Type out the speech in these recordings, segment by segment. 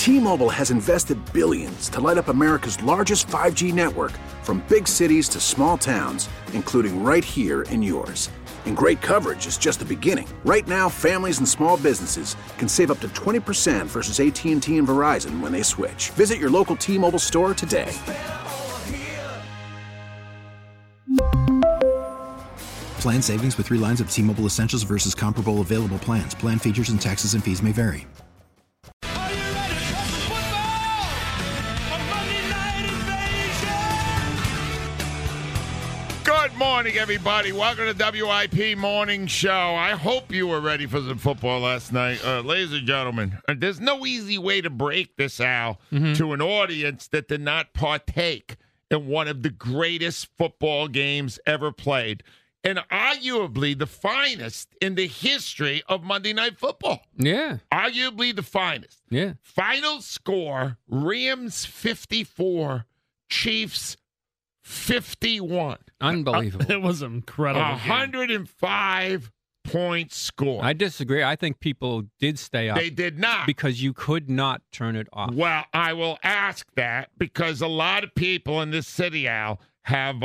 T-Mobile has invested billions to light up America's largest 5G network, from big cities to small towns, including right here in yours. And great coverage is just the beginning. Right now, families and small businesses can save up to 20% versus AT&T and Verizon when they switch. Visit your local T-Mobile store today. Plan savings with 3 lines of T-Mobile Essentials versus comparable available plans. Plan features and taxes and fees may vary. Are you ready for some football? A Monday night invasion! Good morning, everybody. Welcome to WIP Morning Show. I hope you were ready for some football last night. Ladies and gentlemen, there's no easy way to break this, Al, to an audience that did not partake in one of the greatest football games ever played, and arguably the finest in the history of Monday Night Football. Yeah. Arguably the finest. Yeah. Final score, Rams 54, Chiefs 51. Unbelievable. It was incredible. 105-point score. I disagree. I think people did stay up. They did not. Because you could not turn it off. Well, I will ask that because a lot of people in this city, Al, have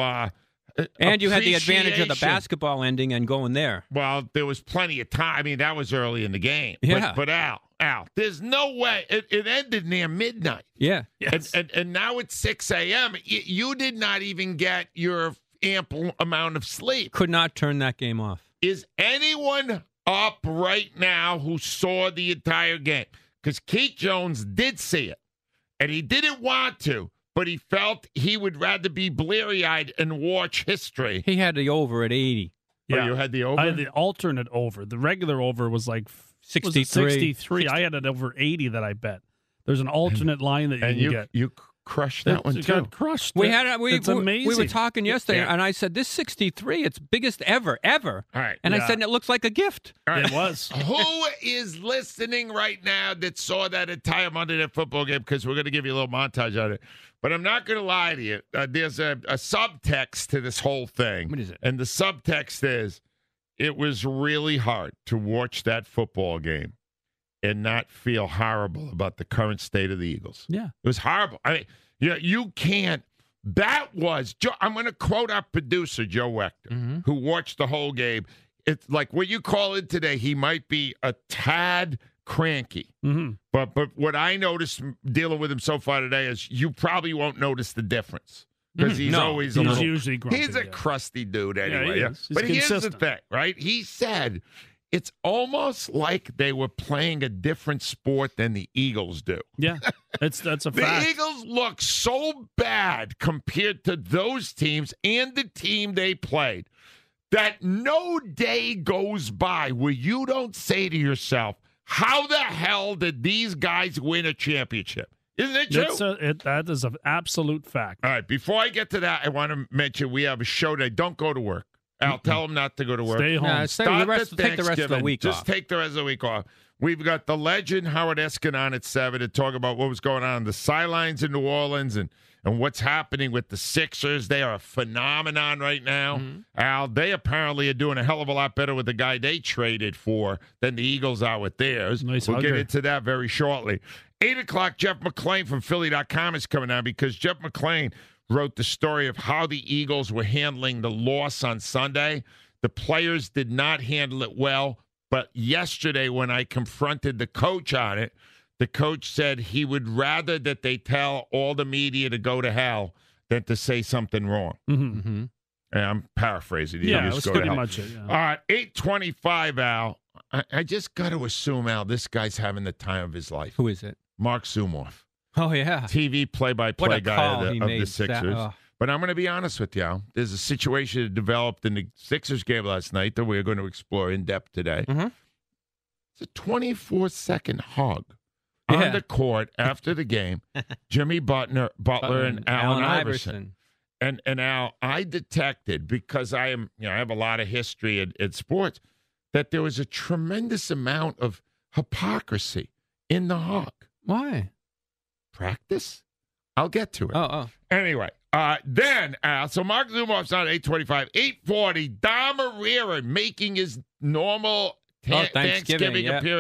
and you had the advantage of the appreciation. basketball ending and going there. Well, there was plenty of time. I mean, that was early in the game. Yeah. But Al, there's no way. It ended near midnight. Yeah. Yes. And now it's 6 a.m. You did not even get your ample amount of sleep. Could not turn that game off. Is anyone up right now who saw the entire game? Because Keith Jones did see it, and he didn't want to, but he felt he would rather be bleary-eyed and watch history. He had the over at 80. Oh, you had the over? I had the alternate over. The regular over was like 63. 63. I had it over 80 that I bet. There's an alternate line that you And can get. you crushed that one, It too. got crushed. It's amazing. We were talking yesterday, Yeah. and I said, this 63, it's biggest ever. All right. And I Yeah. said, it looks like a gift. All right. It was. Who is listening right now that saw that entire Monday Night Football game? Because we're going to give you a little montage on it. But I'm not going to lie to you. There's a subtext to this whole thing. What is it? And the subtext is, it was really hard to watch that football game and not feel horrible about the current state of the Eagles. Yeah. It was horrible. I mean, you can't. That was, I'm going to quote our producer, Joe Wechter, who watched the whole game. It's like what you call it today, he might be a tad cranky. Mm-hmm. But what I noticed dealing with him so far today is you probably won't notice the difference. Because he's No, always he's a little, usually grumpy, he's a yeah. crusty dude anyway. he is. He's But here's the consistent. thing, right? He said it's almost like they were playing a different sport than the Eagles do. Yeah. That's a The fact. Eagles look so bad compared to those teams and the team they played that no day goes by where you don't say to yourself, how the hell did these guys win a championship? Isn't it true? That is an absolute fact. All right, before I get to that, I want to mention we have a show today. Don't go to work. Al, tell them not to go to work. Stay home. Nah, Start take the rest of the Thanksgiving. week Just off. take the rest of the week off. We've got the legend Howard Eskin on at 7 to talk about what was going on the sidelines in New Orleans and what's happening with the Sixers. They are a phenomenon right now. Al, they apparently are doing a hell of a lot better with the guy they traded for than the Eagles are with theirs. Nice We'll get hugger. into that very shortly. 8 o'clock, Jeff McClain from Philly.com is coming on because Jeff McClain wrote the story of how the Eagles were handling the loss on Sunday. The players did not handle it well, but yesterday when I confronted the coach on it, the coach said he would rather that they tell all the media to go to hell than to say something wrong. Mm-hmm. And I'm paraphrasing. Yeah, Just that's go to pretty hell. much it. Yeah. All right, 8:25, Al. I just got to assume, Al, this guy's having the time of his life. Who is it? Mark Zumoff, Oh, yeah. TV What play-by-play a guy call of he the made. Sixers. But I'm going to be honest with you, Al. There's a situation that developed in the Sixers game last night that we're going to explore in depth today. Mhm. It's a 24-second hug Yeah. on the court after the game. Jimmy Butler and Allen Iverson. And Al, I detected, because I have a lot of history in sports, that there was a tremendous amount of hypocrisy in the hug. Why? Practice? I'll get to it. Oh. Anyway, then, so Mark Zumoff's on at 8:25. 8:40, Dom Herrera making his normal Thanksgiving yeah. appearance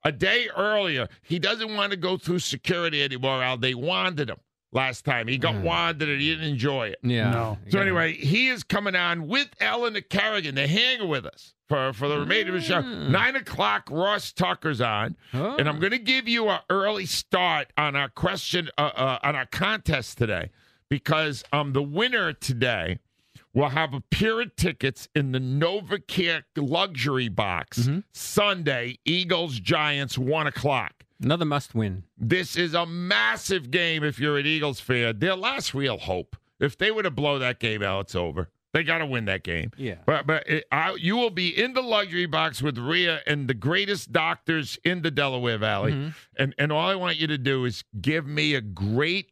A day earlier, he doesn't want to go through security anymore, Al. They wanded him last time. He got wanded and he didn't enjoy it. Yeah. No. So anyway, he is coming on with Ellen Carrigan. They're hanging with us for the remainder of the show. 9 o'clock, Ross Tucker's on. Oh. And I'm going to give you an early start on our question, on our contest today. Because the winner today will have a pair of tickets in the NovaCare luxury box Sunday, Eagles-Giants, 1 o'clock. Another must-win. This is a massive game if you're an Eagles fan. Their last real hope. If they were to blow that game out, it's over. They got to win that game. Yeah. But you will be in the luxury box with Rhea and the greatest doctors in the Delaware Valley. And all I want you to do is give me a great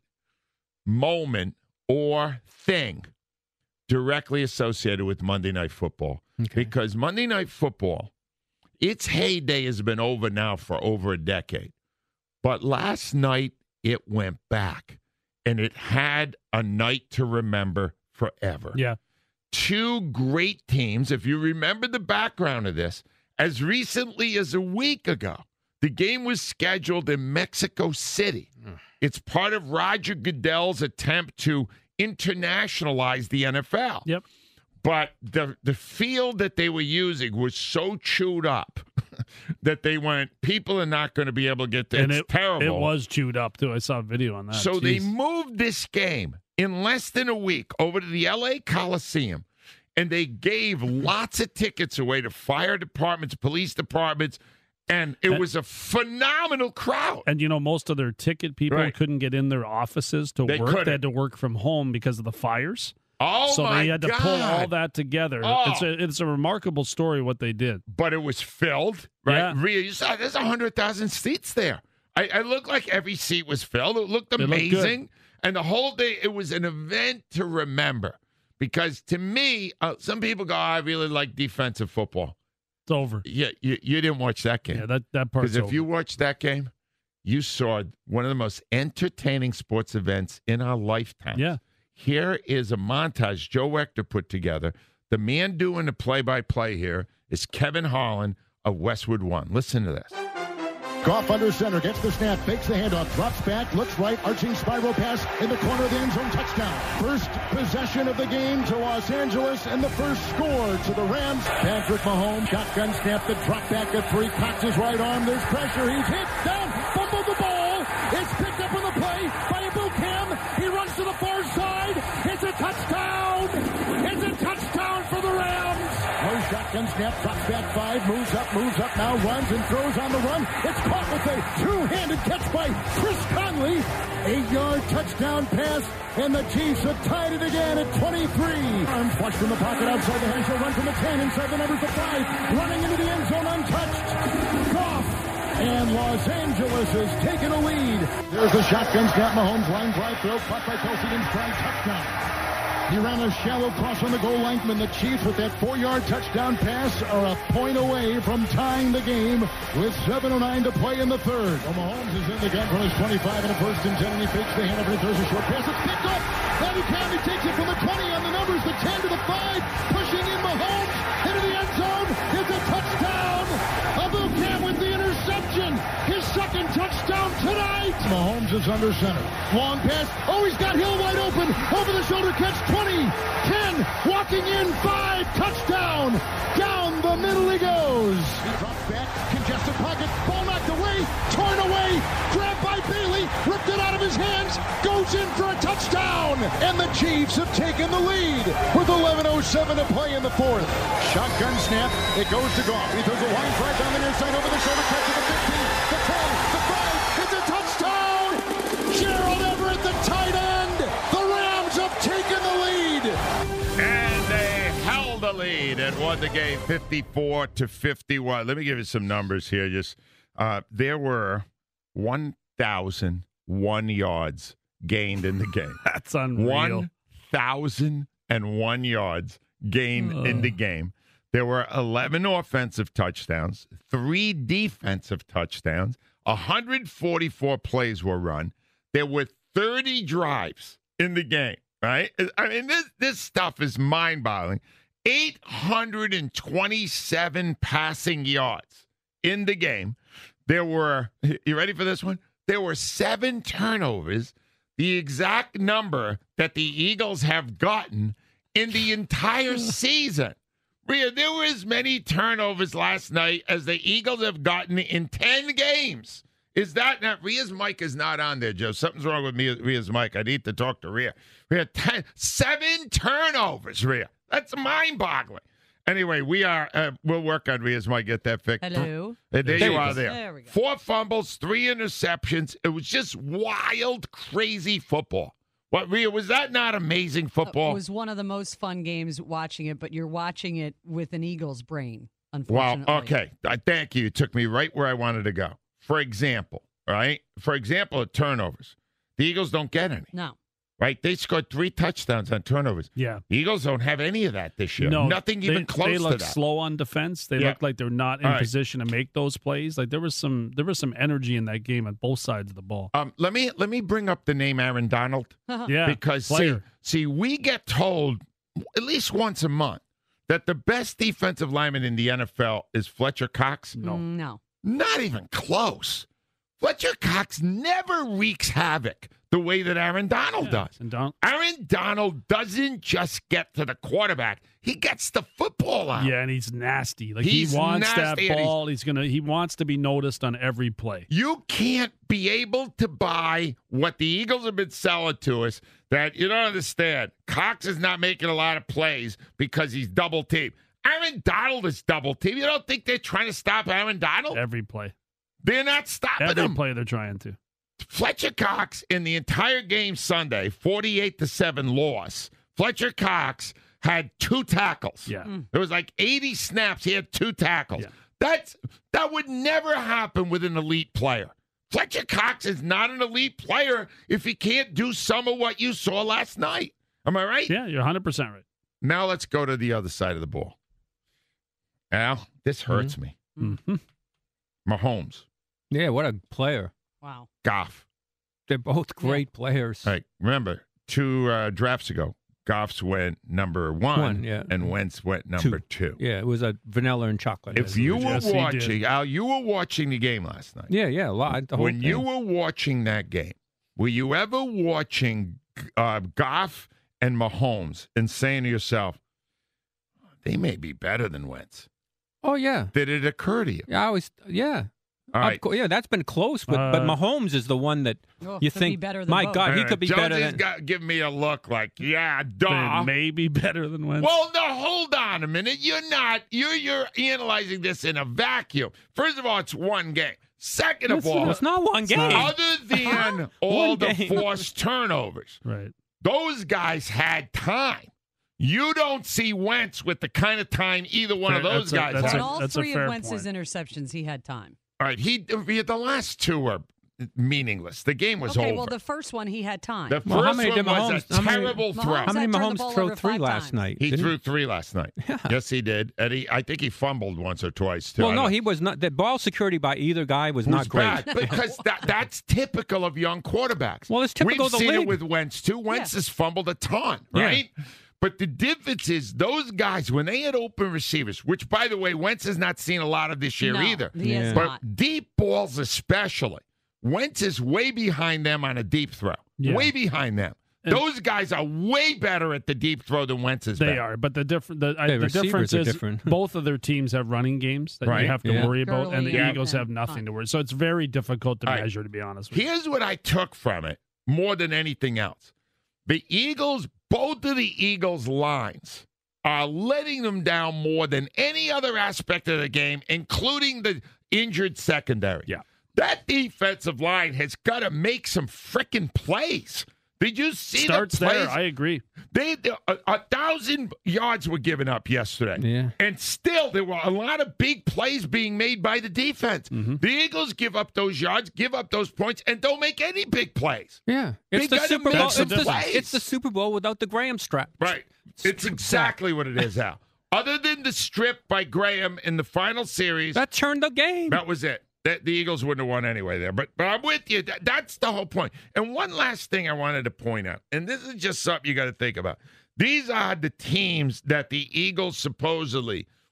moment or thing directly associated with Monday Night Football. Okay. Because Monday Night Football, its heyday has been over now for over a decade. But last night, it went back. And it had a night to remember forever. Yeah. Two great teams. If you remember the background of this, as recently as a week ago, the game was scheduled in Mexico City. It's part of Roger Goodell's attempt to internationalize the NFL. Yep. But the field that they were using was so chewed up that they went, people are not going to be able to get there. It's terrible. It was chewed up, too. I saw a video on that. So they moved this game in less than a week over to the L.A. Coliseum, and they gave lots of tickets away to fire departments, police departments, and it was a phenomenal crowd. And, most of their ticket people couldn't get in their offices to work. Couldn't. They had to work from home because of the fires. Oh, so my they had to God. pull all that together. Oh. It's a remarkable story what they did. But it was filled, right? Yeah. Rhea, you saw there's 100,000 seats there. I looked like every seat was filled. It looked looked amazing. good. And the whole day, it was an event to remember. Because to me, some people go, I really like defensive football. It's over. Yeah, you didn't watch that game. Yeah, that part's Because if over. you watched that game, you saw one of the most entertaining sports events in our lifetime. Yeah. Here is a montage Joe Wechter put together. The man doing the play-by-play here is Kevin Holland of Westwood One. Listen to this. Goff under center, gets the snap, fakes the handoff, drops back, looks right, arching spiral pass in the corner of the end zone, touchdown. First possession of the game to Los Angeles, and the first score to the Rams. Patrick Mahomes, shotgun snap, the drop back at 3, cocks his right arm, there's pressure, he's hit, down, fumbled the ball. It's picked up on the play by Ibukam. He runs to the far side. It's a touchdown. It's a touchdown for the Rams. No shotgun snap, drops back 5, moves up, now runs and throws on the run. It's caught with a two-handed catch by Chris Conley. 8-yard touchdown pass, and the Chiefs have tied it again at 23. Arm flush from the pocket outside the hash, run from the 10, inside the numbers of 5, running into the end zone untouched. Goff. And Los Angeles has taken a lead. There's the shotgun snap. Mahomes line drive throw. Caught by Kelsey in stride. Touchdown. He ran a shallow cross on the goal line. And the Chiefs with that 4-yard touchdown pass are a point away from tying the game with 7:09 to play in the third. Well, Mahomes is in the gun from his 25 and a 1st and 10. And he fakes the handoff and he throws a short pass. It's picked up. And he takes it from the 20 on the numbers. The 10 to the 5. Pushing in Mahomes into the end zone. It's a touchdown. Ibukam with the interception. His second touchdown tonight. Mahomes is under center. Long pass. Oh, he's got Hill wide open. Over the shoulder catch. 20, 10, walking in, 5, touchdown. Down the middle he goes. He drops back, congested pocket, ball knocked away, torn away, grabbed by Bailey, ripped it out of his hands, goes in for a touchdown. And the Chiefs have taken the lead with 11:07 to play in the fourth. Shotgun snap, it goes to Goff. He throws a line drive down the near side, over the shoulder catch to the 15, the 10, the 5, it's a touchdown. Gerald Everett, the tight end. The Rams have taken the lead. And they held the lead and won the game 54-51. Let me give you some numbers here. There were 1,001 yards gained in the game. That's unreal. 1,001 yards gained in the game. There were 11 offensive touchdowns, 3 defensive touchdowns, 144 plays were run. There were 30 drives in the game, right? I mean, this stuff is mind-boggling. 827 passing yards in the game. There were, you ready for this one? There were 7 turnovers, the exact number that the Eagles have gotten in the entire season. Rhea, there were as many turnovers last night as the Eagles have gotten in 10 games. Is that not? Rhea's mic is not on there, Joe. Something's wrong with Rhea's mic. I need to talk to Rhea. Rhea, 7 turnovers, Rhea. That's mind-boggling. Anyway, we'll work on Rhea's mic, get that fixed. Hello. And there you are there. There we go. 4 fumbles, 3 interceptions. It was just wild, crazy football. What, Rhea, was that not amazing football? It was one of the most fun games watching it, but you're watching it with an Eagles brain, Well, unfortunately. okay. Thank you. It took me right where I wanted to go. For example, at turnovers, the Eagles don't get any. No. Right? They scored 3 touchdowns on turnovers. Yeah. The Eagles don't have any of that this year. No, Nothing even close they to look that. slow on defense. They Yeah. look like they're not in All right. position to make those plays. Like there was some energy in that game on both sides of the ball. Let me bring up the name Aaron Donald. Yeah, Because player. see, we get told at least once a month that the best defensive lineman in the NFL is Fletcher Cox. No. Not even close. Fletcher Cox never wreaks havoc the way that Aaron Donald does. And Aaron Donald doesn't just get to the quarterback. He gets the football out. yeah, and he's nasty. Like He's he wants nasty, that and ball. He wants to be noticed on every play. You can't be able to buy what the Eagles have been selling to us that you don't understand. Cox is not making a lot of plays because he's double teamed. Aaron Donald is double teamed. You don't think they're trying to stop Aaron Donald? Every play. They're not stopping Every him. play they're trying to. Fletcher Cox in the entire game Sunday, 48-7 loss. Fletcher Cox had 2 tackles. Yeah. It was like 80 snaps. He had 2 tackles. Yeah. That would never happen with an elite player. Fletcher Cox is not an elite player if he can't do some of what you saw last night. Am I right? Yeah, you're 100% right. Now let's go to the other side of the ball. Al, this hurts me. Mm-hmm. Mahomes, Yeah, what a player. Wow. Goff. They're both great players. All right, remember, 2 drafts ago, Goff's went number 1, yeah. and Wentz went number 2. Yeah, it was a vanilla and chocolate. If you were Yes, he watching, did. Al, you were watching the game last night. Yeah, a lot. The whole When you thing. were watching that game, were you ever watching Goff and Mahomes and saying to yourself, they may be better than Wentz? Oh, yeah. Did it occur to you? Yeah, I always, yeah. All right. Yeah, that's been close, but Mahomes is the one that Oh, you could be think, better than my both. God, he could be better Jonesy's than. giving me a look like, yeah, duh. They may be better than Wentz. Well, no, hold on a minute. You're not. You're analyzing this in a vacuum. First of all, it's one game. Second of all, It's not one game. other than all One the game. forced turnovers, Right. those guys had time. You don't see Wentz with the kind of time either one of those guys that's had. On all that's a 3 fair of Wentz's point. interceptions, he had time. All right, the last 2 were meaningless. The game was Okay, over. well, the first one, he had time. The first Well, how many one did was Mahomes- a terrible Mahomes throw. How many turned the Mahomes ball throw over 3 5 last times. night? He didn't threw 3 last night. Yes, he did. And I think he fumbled once or twice, too. Well, I no, don't- he was not. The ball security by either guy was was not great. bad because that's typical of young quarterbacks. Well, it's typical We've of the seen it league. with Wentz too. Wentz has fumbled a ton, Yeah. right? But the difference is those guys, when they had open receivers, which, by the way, Wentz has not seen a lot of this year No, either. he has But not. deep balls especially, Wentz is way behind them on a deep throw. Yeah. Way behind them. And- Those guys are way better at the deep throw than Wentz is. They are, but the receivers difference are is different. both of their teams have running games that Right. you have to Yeah. worry about, and the Gurley Eagles and have nothing Hunt. to worry. So it's very difficult to All right. measure, to be honest with you. Here's what I took from it more than anything else. The Eagles, both of the Eagles' lines are letting them down more than any other aspect of the game, including the injured secondary. Yeah. That defensive line has got to make some freaking plays. Did you see Starts the plays? there. I agree. They 1,000 yards were given up yesterday. Yeah. And still, there were a lot of big plays being made by the defense. Mm-hmm. The Eagles give up those yards, give up those points, and don't make any big plays. Yeah, They it's the gotta Super make Bowl. some plays. It's the Super Bowl without the Graham strap. Right. It's exactly what it is, Al. Other than the strip by Graham in the final series, That turned the game. that was it. The Eagles wouldn't have won anyway there. But I'm with you. That's the whole point. And one last thing I wanted to point out, and this is just something you got to think about. These are the teams that the Eagles supposedly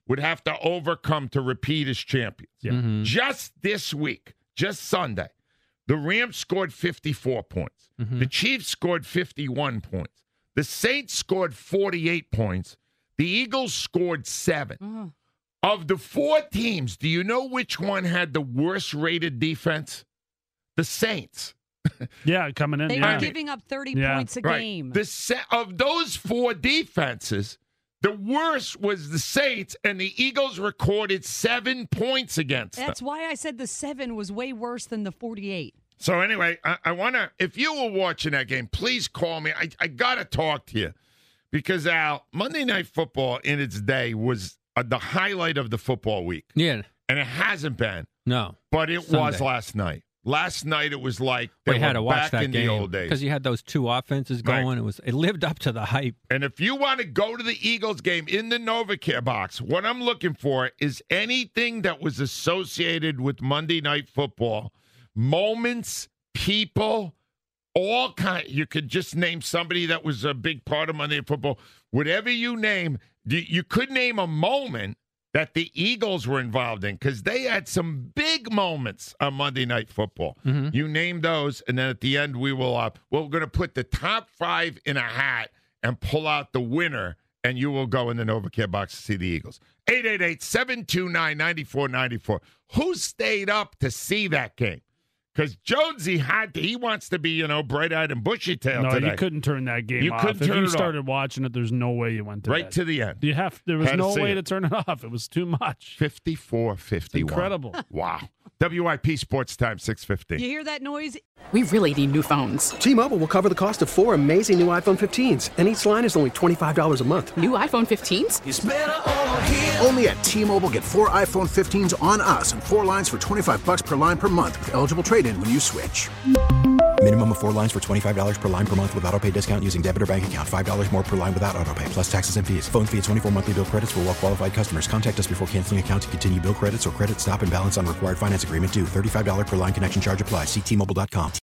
would have to overcome to repeat as champions. Yeah. Just this week, just Sunday, the Rams scored 54 points. The Chiefs scored 51 points. The Saints scored 48 points. The Eagles scored 7. Of the 4 teams, do you know which one had the worst rated defense? The Saints. Yeah, coming in. They yeah. were giving up 30 points a game. Of those 4 defenses, the worst was the Saints, and the Eagles recorded 7 points against them. That's why I said the 7 was way worse than the 48. So anyway, I want to, if you were watching that game, please call me. I got to talk to you because, Al, Monday Night Football in its day was the highlight of the football week. Yeah. And it hasn't been. No. But it Sunday. was last night. Last night it was like they We had were to watch back that in game the old days. because you had those 2 offenses Right. going. It lived up to the hype. And if you want to go to the Eagles game in the NovaCare box, what I'm looking for is anything that was associated with Monday Night Football, moments, people, all kind. You could just name somebody that was a big part of Monday Night Football. Whatever you name, you could name a moment that the Eagles were involved in because they had some big moments on Monday Night Football. You name those, and then at the end we will we're going to put the top 5 in a hat and pull out the winner, and you will go in the NovaCare box to see the Eagles. 888-729-9494. Who stayed up to see that game? Because Jonesy he wants to be, bright-eyed and bushy-tailed No, today. you couldn't turn that game off. couldn't If turn you it off. started watching it, there's no way you went to Right bed. to the end. There was Had to no see way it. to turn it off. It was too much. 54-51. Incredible. Wow. WIP Sports Time, 6:15. You hear that noise? We really need new phones. T-Mobile will cover the cost of 4 amazing new iPhone 15s, and each line is only $25 a month. New iPhone 15s? Only at T-Mobile, get 4 iPhone 15s on us and 4 lines for $25 per line per month with eligible trade-in when you switch. Minimum of 4 lines for $25 per line per month with autopay discount using debit or bank account. $5 more per line without autopay, plus taxes and fees. Phone fee at 24 monthly bill credits for well-qualified customers. Contact us before canceling account to continue bill credits or credit stop and balance on required finance agreement due. $35 per line connection charge applies. See T-Mobile.com.